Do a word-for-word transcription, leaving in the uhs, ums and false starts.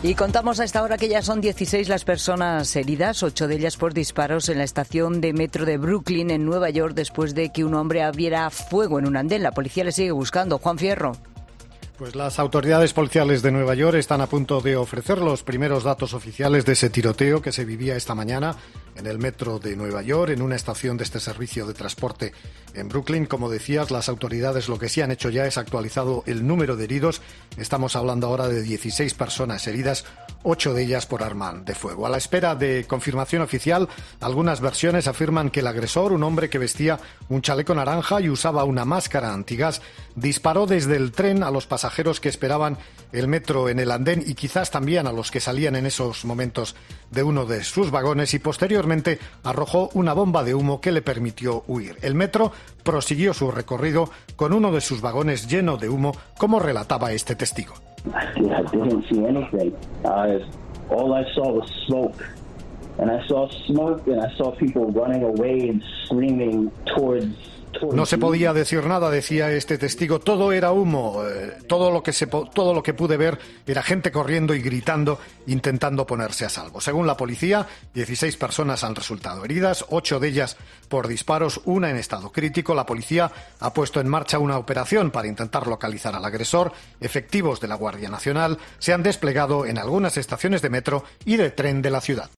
Y contamos a esta hora que ya son dieciséis las personas heridas, ocho de ellas por disparos en la estación de metro de Brooklyn, en Nueva York, después de que un hombre abriera fuego en un andén. La policía le sigue buscando. Juan Fierro. Pues las autoridades policiales de Nueva York están a punto de ofrecer los primeros datos oficiales de ese tiroteo que se vivía esta mañana en el metro de Nueva York, en una estación de este servicio de transporte en Brooklyn. Como decías, las autoridades lo que sí han hecho ya es actualizado el número de heridos. Estamos hablando ahora de dieciséis personas heridas, ocho de ellas por arma de fuego. A la espera de confirmación oficial, algunas versiones afirman que el agresor, un hombre que vestía un chaleco naranja y usaba una máscara antigas, disparó desde el tren a los pasajeros que esperaban el metro en el andén y quizás también a los que salían en esos momentos de uno de sus vagones, y posteriormente arrojó una bomba de humo que le permitió huir. El metro prosiguió su recorrido con uno de sus vagones lleno de humo, como relataba este testigo. No se podía decir nada, decía este testigo. Todo era humo. Eh, todo lo que se, todo lo que pude ver era gente corriendo y gritando, intentando ponerse a salvo. Según la policía, dieciséis personas han resultado heridas, ocho de ellas por disparos, una en estado crítico. La policía ha puesto en marcha una operación para intentar localizar al agresor. Efectivos de la Guardia Nacional se han desplegado en algunas estaciones de metro y de tren de la ciudad.